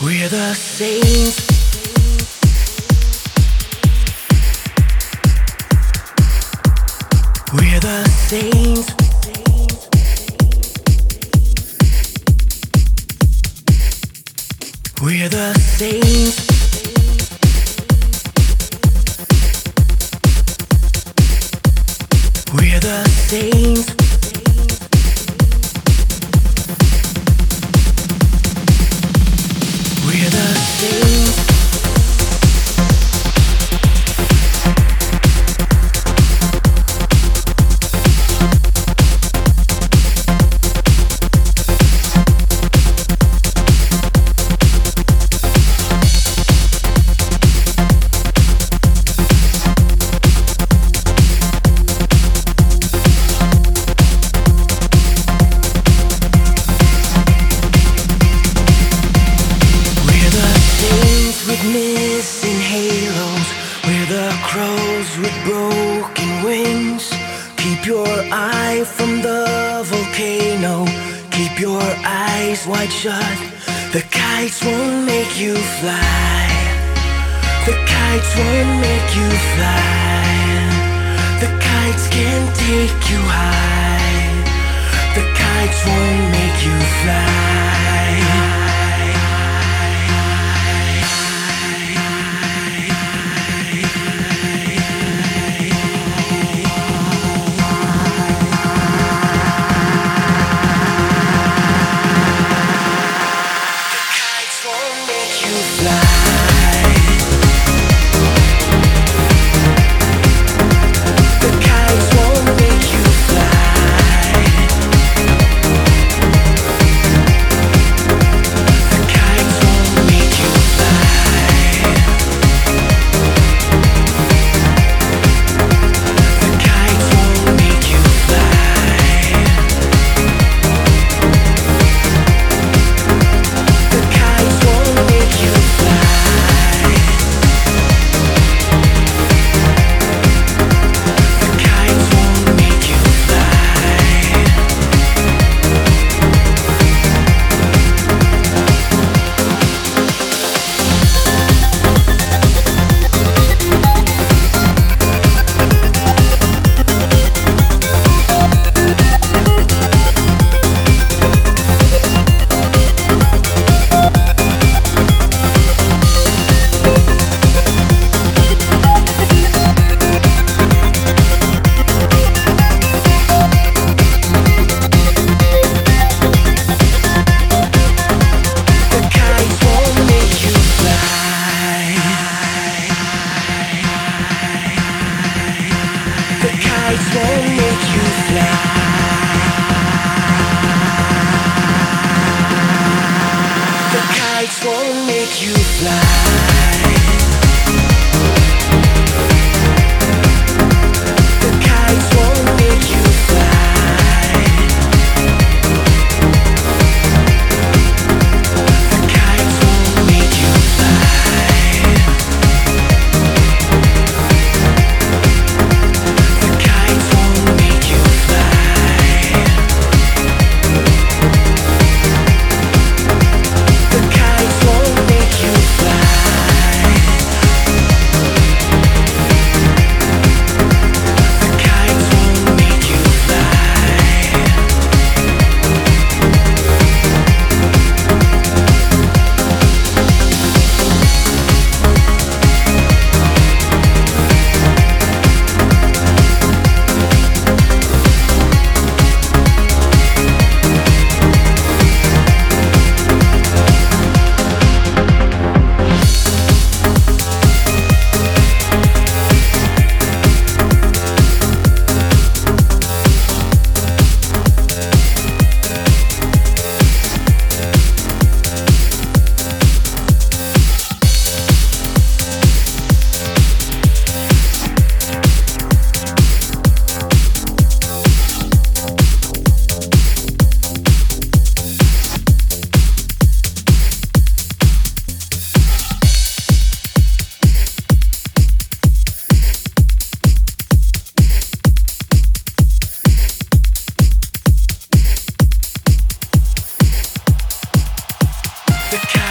We're the saints. We're the saints. We're the saints. We're the saints. We're the saints. Missing halos, we're the crows with broken wings. Keep your eye from the volcano, keep your eyes wide shut. The kites won't make you fly. The kites won't make you fly. The kites can't take you high. The kites won't make you fly. Won't make you fly. The kites won't make you fly. The kites won't make you fly. The kites won't make you fly. The kites won't make you fly. The kites won't make you fly. The